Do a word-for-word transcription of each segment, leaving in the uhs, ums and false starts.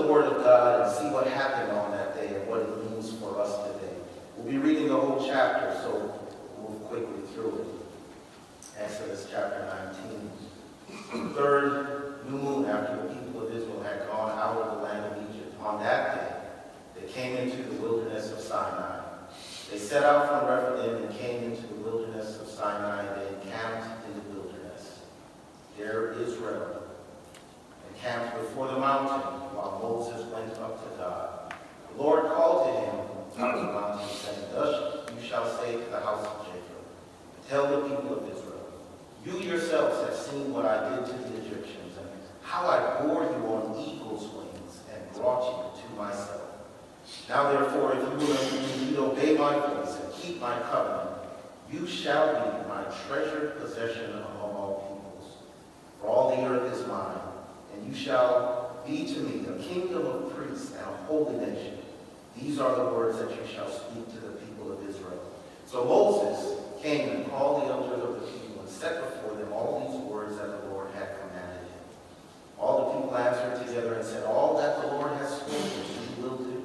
Word of God and see what happened on that day and what it means for us today. We'll be reading the whole chapter, so we'll move quickly through it. Exodus chapter nineteen. The third new moon after the people of Israel had gone out of the land of Egypt. On that day, they came into the wilderness of Sinai. They set out from Rephidim and came into the wilderness of Sinai. They encamped in the wilderness. There Israel encamped before the mountain while Moses went up to God. The Lord called to him on the mountain, saying, Thus you shall say to the house of Jacob, tell the people of Israel, you yourselves have seen what I did to the Egyptians, and how I bore you on eagle's wings and brought you to myself. Now therefore, if you will indeed obey my voice and keep my covenant, you shall be my treasured possession among all peoples. For all the earth is mine, and you shall be to me a kingdom of priests and a holy nation. These are the words that you shall speak to the people of Israel. So Moses came and called the elders of the people and set before them all these words that the Lord had commanded him. All the people answered together and said, All that the Lord has spoken, we will do.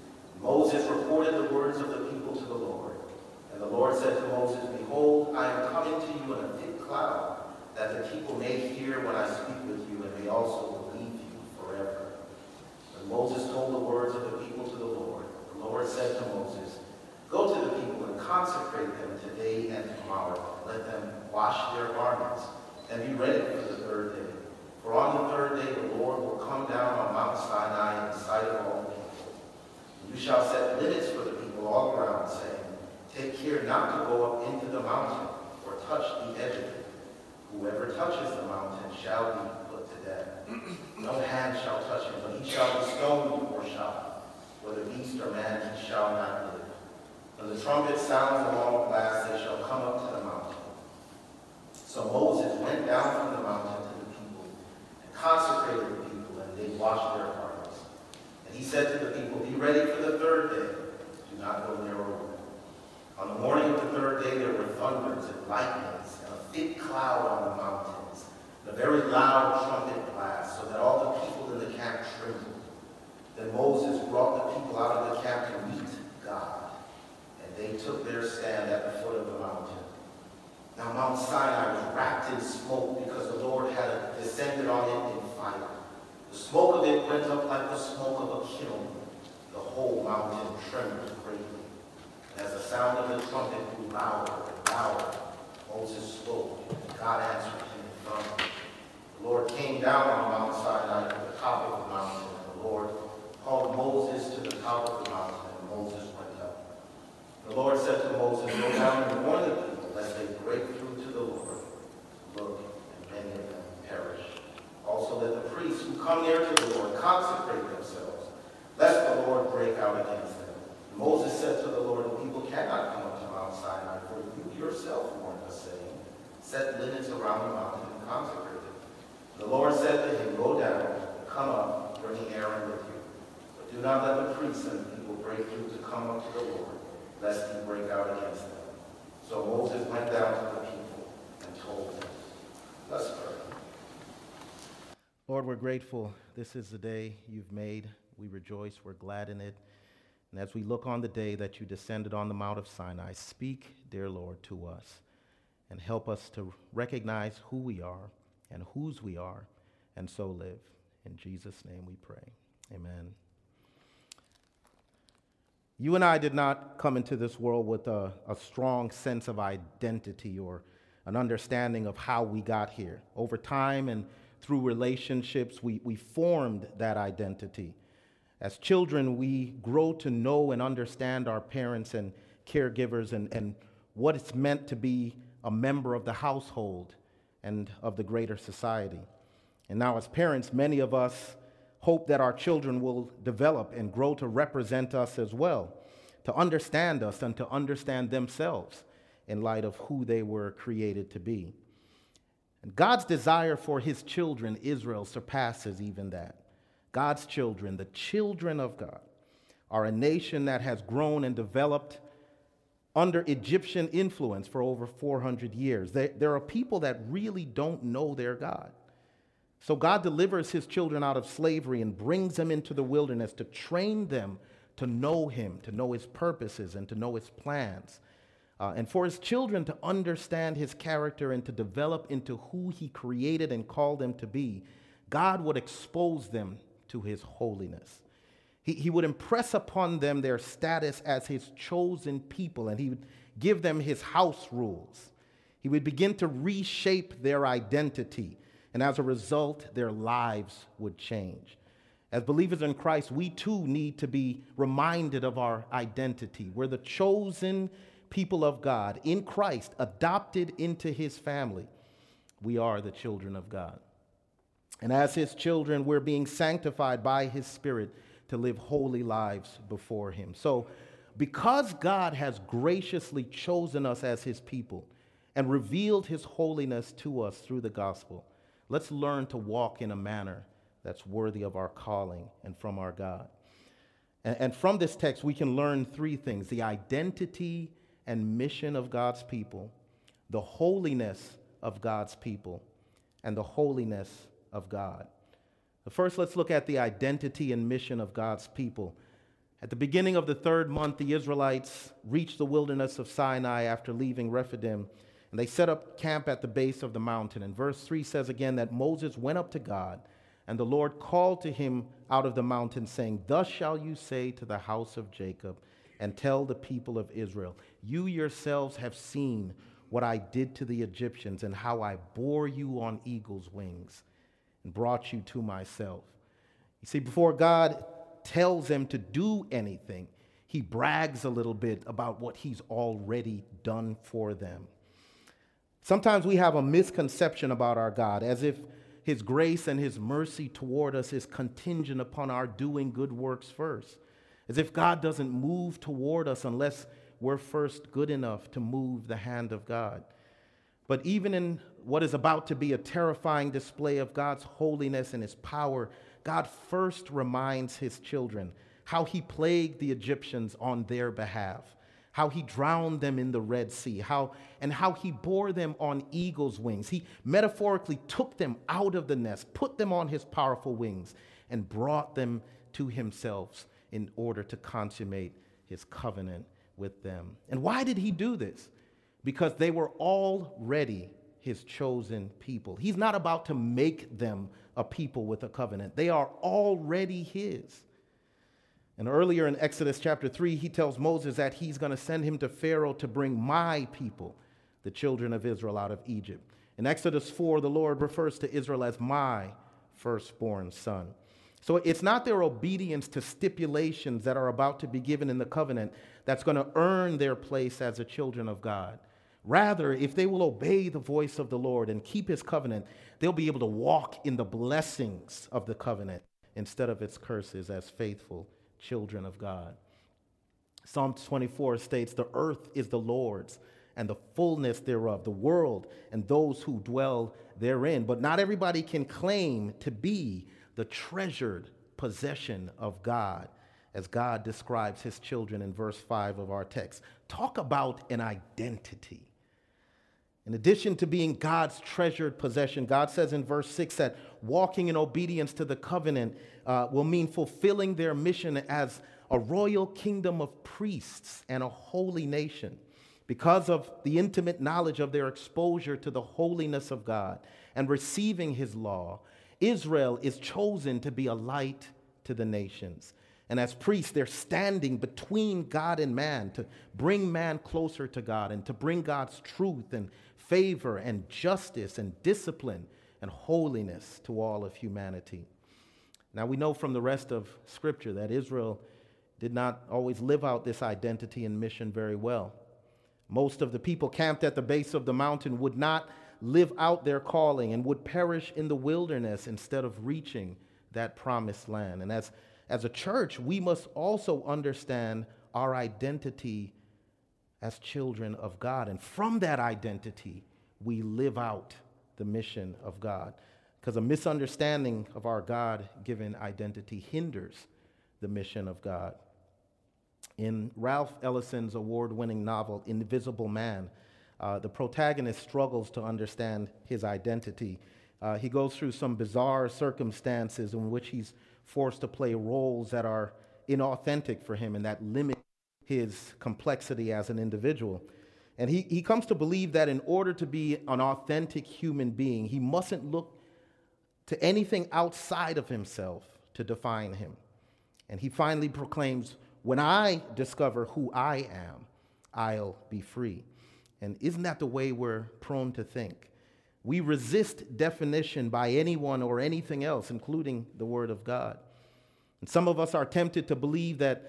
Moses reported the words of the people to the Lord. And the Lord said to Moses, Behold, I am coming to you in a thick cloud, that the people may hear when I speak with you, and may also believe you forever. When Moses told the words of the people to the Lord, the Lord said to Moses, Go to the people and consecrate them today and tomorrow. Let them wash their garments and be ready for the third day. For on the third day the Lord will come down on Mount Sinai in the sight of all the people. You shall set limits for the people all around, saying, Take care not to go up into the mountain or touch the edge of it. Whoever touches the mountain shall be put to death. No hand shall touch him, but he shall be stoned or shot. Whether beast or man, he shall not live. When the trumpet sounds a long blast, they shall come up to the mountain. So Moses went down from the mountain to the people and consecrated the people, and they washed their garments. And he said to the people, Be ready for the third day. Do not go near a woman. On the morning of the third day there were thunders and lightnings and a thick cloud on the mountains, and a very loud trumpet blast, so that all the people in the camp trembled. Then Moses brought the people out of the camp to meet God. They took their stand at the foot of the mountain. Now Mount Sinai was wrapped in smoke because the Lord had descended on it in fire. The smoke of it went up like the smoke of a kiln. The whole mountain trembled greatly. And as the sound of the trumpet grew louder and louder, Moses spoke, and God answered him from it. The Lord came down on Mount Sinai to the top of the mountain, and the Lord called Moses to the top of the mountain, and Moses went up. The Lord said to Moses, Go down and warn the people, lest they break through to the Lord. Look, and many of them perish. Also let the priests who come near to the Lord consecrate themselves, lest the Lord break out against them. And Moses said to the Lord, The people cannot come up to Mount Sinai, for you yourself warned us, saying, Set limits around the mountain and consecrate it. The Lord said to him, Go down, come up, bringing Aaron with you. But do not let the priests and the people break through to come up to the Lord, lest he break out against them. So Moses went down to the people and told them. Let's pray. Lord, we're grateful. This is the day you've made. We rejoice. We're glad in it. And as we look on the day that you descended on the Mount of Sinai, speak, dear Lord, to us and help us to recognize who we are and whose we are, and so live. In Jesus' name we pray. Amen. You and I did not come into this world with a, a strong sense of identity or an understanding of how we got here. Over time and through relationships, we, we formed that identity. As children, we grow to know and understand our parents and caregivers and, and what it's meant to be a member of the household and of the greater society. And now as parents, many of us hope that our children will develop and grow to represent us as well, to understand us and to understand themselves in light of who they were created to be. And God's desire for his children, Israel, surpasses even that. God's children, the children of God, are a nation that has grown and developed under Egyptian influence for over four hundred years. There, there are people that really don't know their God. So God delivers his children out of slavery and brings them into the wilderness to train them to know him, to know his purposes, and to know his plans. Uh, and for his children to understand his character and to develop into who he created and called them to be, God would expose them to his holiness. He, he would impress upon them their status as his chosen people, and he would give them his house rules. He would begin to reshape their identity, and as a result, their lives would change. As believers in Christ, we too need to be reminded of our identity. We're the chosen people of God in Christ, adopted into his family. We are the children of God. And as his children, we're being sanctified by his Spirit to live holy lives before him. So, because God has graciously chosen us as his people and revealed his holiness to us through the gospel, let's learn to walk in a manner that's worthy of our calling and from our God. And, and from this text, we can learn three things: the identity and mission of God's people, the holiness of God's people, and the holiness of God. First, let's look at the identity and mission of God's people. At the beginning of the third month, the Israelites reached the wilderness of Sinai after leaving Rephidim, and they set up camp at the base of the mountain. And verse three says again that Moses went up to God, and the Lord called to him out of the mountain, saying, "Thus shall you say to the house of Jacob, and tell the people of Israel, you yourselves have seen what I did to the Egyptians, and how I bore you on eagle's wings and brought you to myself." You see, before God tells them to do anything, he brags a little bit about what he's already done for them. Sometimes we have a misconception about our God, as if his grace and his mercy toward us is contingent upon our doing good works first, as if God doesn't move toward us unless we're first good enough to move the hand of God. But even in what is about to be a terrifying display of God's holiness and his power, God first reminds his children how he plagued the Egyptians on their behalf, how he drowned them in the Red Sea, how and how he bore them on eagle's wings. He metaphorically took them out of the nest, put them on his powerful wings, and brought them to himself in order to consummate his covenant with them. And why did he do this? Because they were already his chosen people. He's not about to make them a people with a covenant. They are already his. And earlier in Exodus chapter three, he tells Moses that he's going to send him to Pharaoh to bring my people, the children of Israel, out of Egypt. In Exodus four, the Lord refers to Israel as my firstborn son. So it's not their obedience to stipulations that are about to be given in the covenant that's going to earn their place as the children of God. Rather, if they will obey the voice of the Lord and keep his covenant, they'll be able to walk in the blessings of the covenant instead of its curses as faithful children of God. Psalm twenty-four states, "The earth is the Lord's and the fullness thereof, the world and those who dwell therein." But not everybody can claim to be the treasured possession of God, as God describes his children in verse five of our text. Talk about an identity. In addition to being God's treasured possession, God says in verse six that walking in obedience to the covenant uh, will mean fulfilling their mission as a royal kingdom of priests and a holy nation. Because of the intimate knowledge of their exposure to the holiness of God and receiving his law, Israel is chosen to be a light to the nations. And as priests, they're standing between God and man to bring man closer to God and to bring God's truth and favor and justice and discipline and holiness to all of humanity. Now, we know from the rest of Scripture that Israel did not always live out this identity and mission very well. Most of the people camped at the base of the mountain would not live out their calling and would perish in the wilderness instead of reaching that promised land. And as, as a church, we must also understand our identity as children of God. And from that identity, we live out the mission of God. Because a misunderstanding of our God-given identity hinders the mission of God. In Ralph Ellison's award-winning novel, Invisible Man, uh, the protagonist struggles to understand his identity. Uh, he goes through some bizarre circumstances in which he's forced to play roles that are inauthentic for him and that limit his complexity as an individual. And he, he comes to believe that in order to be an authentic human being, he mustn't look to anything outside of himself to define him. And he finally proclaims, when I discover who I am, I'll be free. And isn't that the way we're prone to think? We resist definition by anyone or anything else, including the Word of God. And some of us are tempted to believe that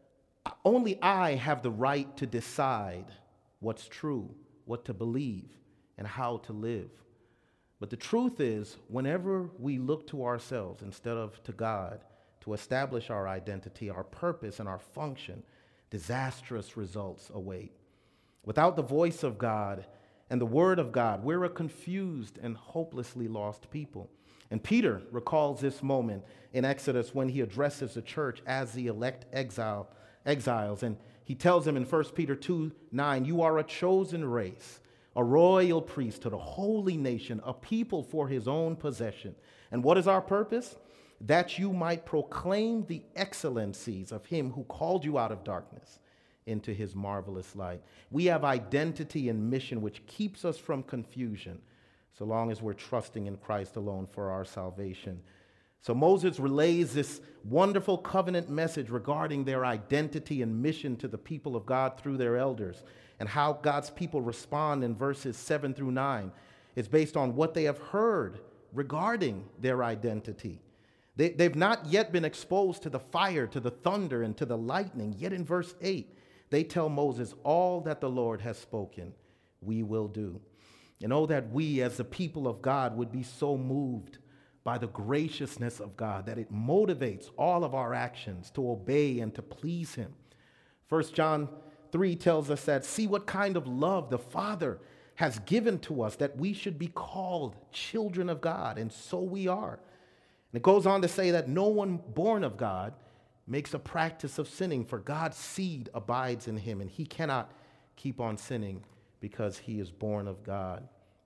only I have the right to decide what's true, what to believe, and how to live. But the truth is, whenever we look to ourselves instead of to God to establish our identity, our purpose, and our function, disastrous results await. Without the voice of God and the Word of God, we're a confused and hopelessly lost people. And Peter recalls this moment in Exodus when he addresses the church as the elect exile, exiles. And he tells them in First Peter two nine, you are a chosen race, a royal priesthood, a holy nation, a people for his own possession. And what is our purpose? That you might proclaim the excellencies of him who called you out of darkness into his marvelous light. We have identity and mission which keeps us from confusion, so long as we're trusting in Christ alone for our salvation. So Moses relays this wonderful covenant message regarding their identity and mission to the people of God through their elders. And how God's people respond in verses seven through nine is based on what they have heard regarding their identity. They, they've not yet been exposed to the fire, to the thunder, and to the lightning. Yet in verse eight, they tell Moses, all that the Lord has spoken, we will do. And oh, that we as the people of God would be so moved by the graciousness of God that it motivates all of our actions to obey and to please him. First John three tells us that, see what kind of love the Father has given to us, that we should be called children of God, and so we are. And it goes on to say that no one born of God makes a practice of sinning, for God's seed abides in him, and he cannot keep on sinning because he is born of God.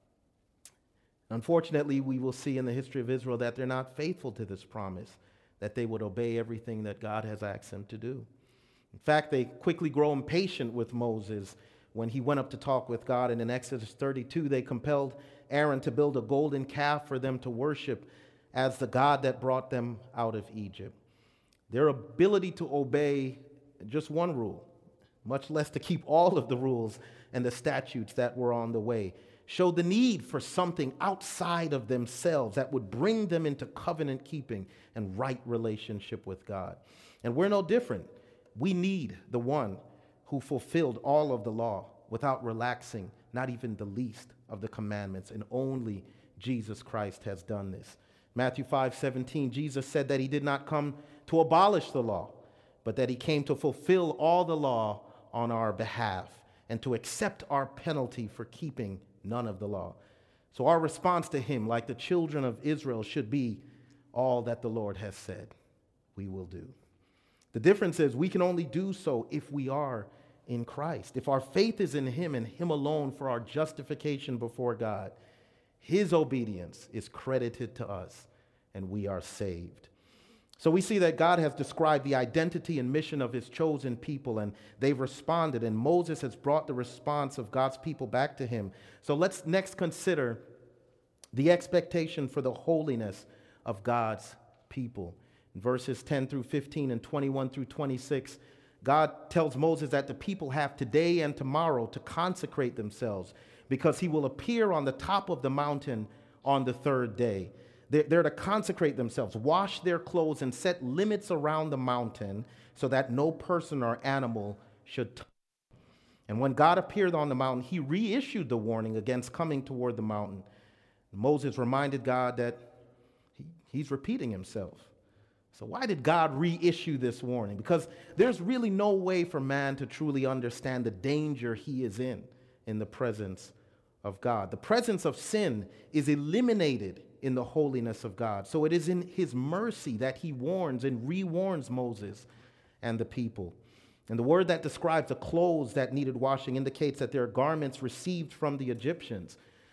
Unfortunately, we will see in the history of Israel that they're not faithful to this promise, that they would obey everything that God has asked them to do. In fact, they quickly grow impatient with Moses when he went up to talk with God. And in Exodus thirty-two, they compelled Aaron to build a golden calf for them to worship as the God that brought them out of Egypt. Their ability to obey just one rule, much less to keep all of the rules and the statutes that were on the way, showed the need for something outside of themselves that would bring them into covenant keeping and right relationship with God. And we're no different. We need the one who fulfilled all of the law without relaxing not even the least of the commandments, and only Jesus Christ has done this. Matthew five seventeen, Jesus said that he did not come to abolish the law, but that he came to fulfill all the law on our behalf and to accept our penalty for keeping none of the law. So our response to him, like the children of Israel, should be all that the Lord has said, we will do. The difference is we can only do so if we are in Christ. If our faith is in him and him alone for our justification before God, his obedience is credited to us and we are saved. So we see that God has described the identity and mission of his chosen people, and they've responded, and Moses has brought the response of God's people back to him. So let's next consider the expectation for the holiness of God's people. In verses ten through fifteen and twenty-one through twenty-six, God tells Moses that the people have today and tomorrow to consecrate themselves, because he will appear on the top of the mountain on the third day. They're to consecrate themselves, wash their clothes, and set limits around the mountain so that no person or animal should touch. And when God appeared on the mountain, he reissued the warning against coming toward the mountain. Moses reminded God that he, he's repeating himself. So why did God reissue this warning? Because there's really no way for man to truly understand the danger he is in in the presence of God. The presence of sin is eliminated in the holiness of God. So it is in his mercy that he warns and rewarns Moses and the people. And the word that describes the clothes that needed washing indicates that they are garments received from the Egyptians.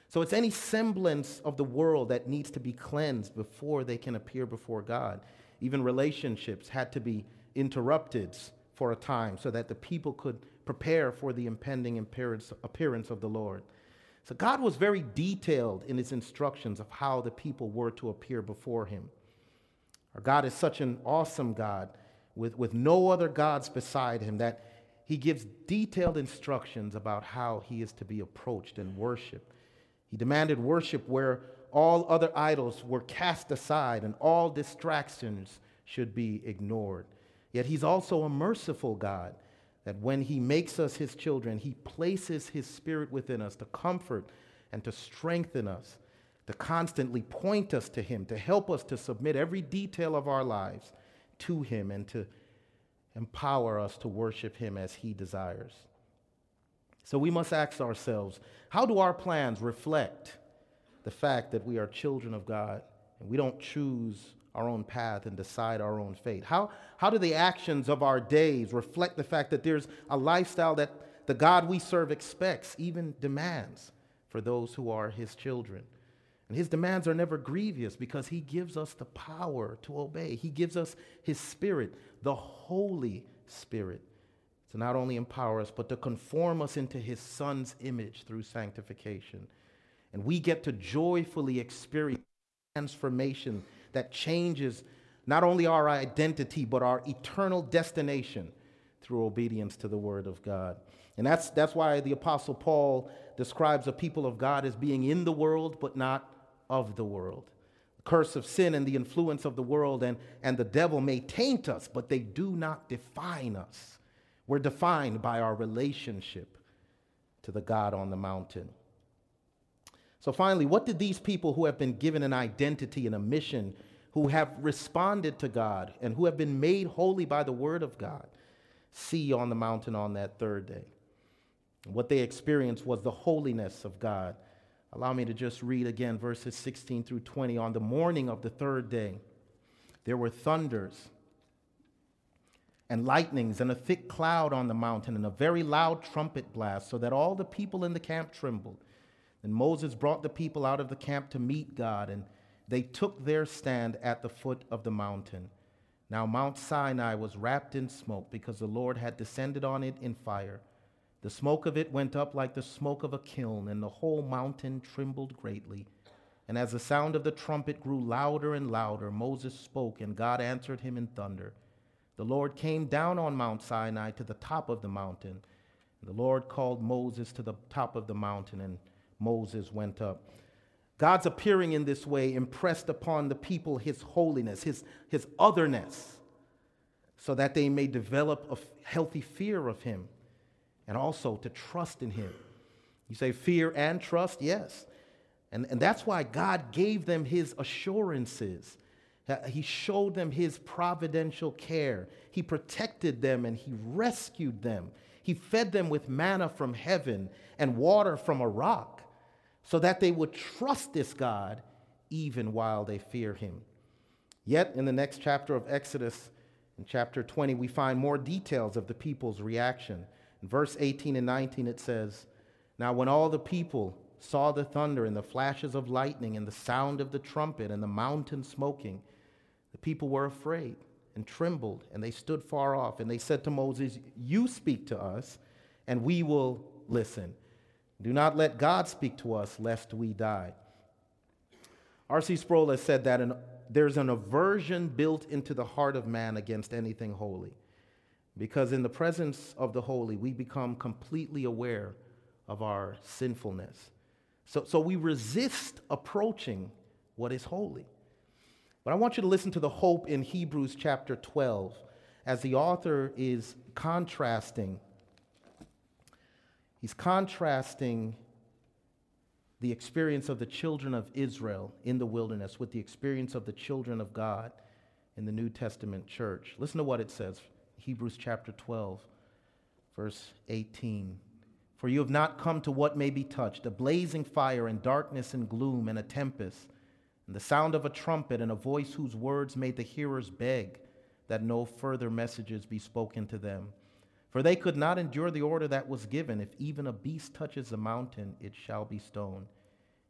So it's any semblance of the world that needs to be cleansed before they can appear before God. Even relationships had to be interrupted for a time so that the people could prepare for the impending appearance, appearance of the Lord. So God was very detailed in his instructions of how the people were to appear before him. Our God is such an awesome God with, with no other gods beside him that he gives detailed instructions about how he is to be approached and worshiped. He demanded worship where all other idols were cast aside and all distractions should be ignored. Yet he's also a merciful God, that when he makes us his children, he places his spirit within us to comfort and to strengthen us, to constantly point us to him, to help us to submit every detail of our lives to him and to empower us to worship him as he desires. So we must ask ourselves, how do our plans reflect the fact that we are children of God and we don't choose our own path and decide our own fate? How, how do the actions of our days reflect the fact that there's a lifestyle that the God we serve expects, even demands for those who are his children? And his demands are never grievous because he gives us the power to obey. He gives us his Spirit, the Holy Spirit, to not only empower us, but to conform us into his Son's image through sanctification. And we get to joyfully experience transformation that changes not only our identity, but our eternal destination through obedience to the Word of God. And that's, that's why the Apostle Paul describes the people of God as being in the world, but not of the world. The curse of sin and the influence of the world and, and the devil may taint us, but they do not define us. We're defined by our relationship to the God on the mountain. So finally, what did these people who have been given an identity and a mission, who have responded to God and who have been made holy by the Word of God, see on the mountain on that third day? What they experienced was the holiness of God. Allow me to just read again verses sixteen through twenty. On the morning of the third day, there were thunders and lightnings and a thick cloud on the mountain and a very loud trumpet blast, so that all the people in the camp trembled. And Moses brought the people out of the camp to meet God, and they took their stand at the foot of the mountain. Now Mount Sinai was wrapped in smoke because the Lord had descended on it in fire. The smoke of it went up like the smoke of a kiln, and the whole mountain trembled greatly. And as the sound of the trumpet grew louder and louder, Moses spoke, and God answered him in thunder. The Lord came down on Mount Sinai to the top of the mountain. And the Lord called Moses to the top of the mountain, and Moses went up. God's appearing in this way impressed upon the people his holiness, his, his otherness, so that they may develop a healthy fear of him and also to trust in him. You say fear and trust? Yes. And, and that's why God gave them his assurances. He showed them his providential care. He protected them and he rescued them. He fed them with manna from heaven and water from a rock, so that they would trust this God even while they fear him. Yet in the next chapter of Exodus, in chapter twenty, we find more details of the people's reaction. In verse eighteen and nineteen it says, "Now when all the people saw the thunder and the flashes of lightning and the sound of the trumpet and the mountain smoking, the people were afraid and trembled, and they stood far off. And they said to Moses, 'You speak to us, and we will listen. Do not let God speak to us, lest we die.'" R C Sproul has said that an, there's an aversion built into the heart of man against anything holy, because in the presence of the holy, we become completely aware of our sinfulness. So, so we resist approaching what is holy. But I want you to listen to the hope in Hebrews chapter twelve, as the author is contrasting He's contrasting the experience of the children of Israel in the wilderness with the experience of the children of God in the New Testament church. Listen to what it says, Hebrews chapter twelve, verse eighteen. "For you have not come to what may be touched, a blazing fire and darkness and gloom and a tempest, and the sound of a trumpet and a voice whose words made the hearers beg that no further messages be spoken to them. For they could not endure the order that was given, if even a beast touches the mountain, it shall be stoned.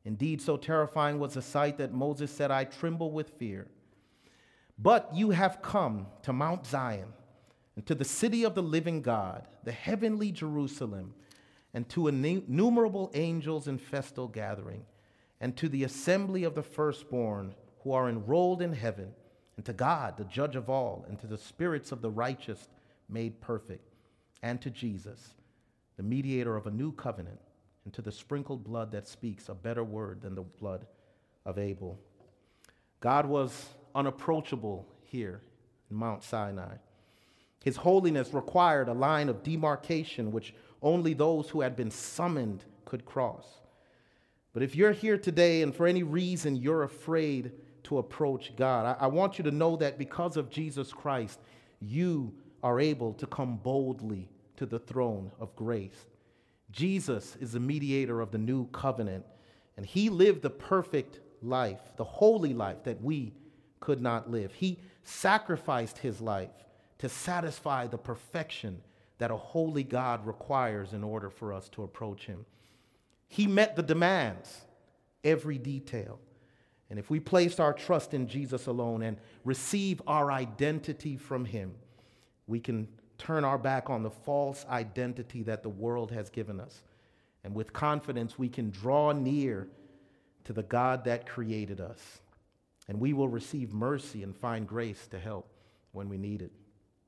Indeed, so terrifying was the sight that Moses said, I tremble with fear. But you have come to Mount Zion, and to the city of the living God, the heavenly Jerusalem, and to innumerable angels in festal gathering, and to the assembly of the firstborn who are enrolled in heaven, and to God, the judge of all, and to the spirits of the righteous made perfect, and to Jesus, the mediator of a new covenant, and to the sprinkled blood that speaks a better word than the blood of Abel. God was unapproachable here in Mount Sinai. His holiness required a line of demarcation which only those who had been summoned could cross. But if you're here today and for any reason you're afraid to approach God, I, I want you to know that because of Jesus Christ, you are able to come boldly to the throne of grace. Jesus is the mediator of the new covenant, and he lived the perfect life, the holy life that we could not live. He sacrificed his life to satisfy the perfection that a holy God requires in order for us to approach him. He met the demands, every detail. And if we placed our trust in Jesus alone and receive our identity from him, we can turn our back on the false identity that the world has given us. And with confidence, we can draw near to the God that created us. And we will receive mercy and find grace to help when we need it.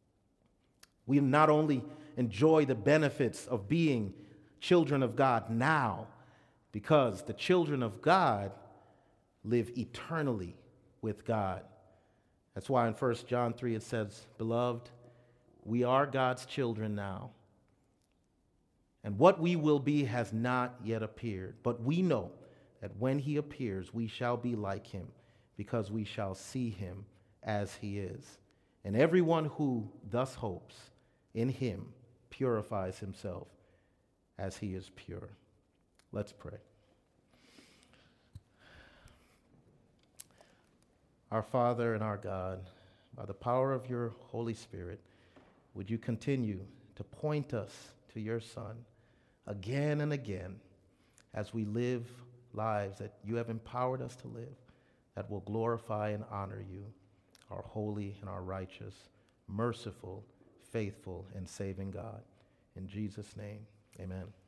We not only enjoy the benefits of being children of God now, because the children of God live eternally with God. That's why in First John three it says, Beloved, we are God's children now, and what we will be has not yet appeared. But we know that when he appears, we shall be like him, because we shall see him as he is. And everyone who thus hopes in him purifies himself as he is pure. Let's pray. Our Father and our God, by the power of your Holy Spirit, would you continue to point us to your Son again and again as we live lives that you have empowered us to live, that will glorify and honor you, our holy and our righteous, merciful, faithful, and saving God. In Jesus' name, amen.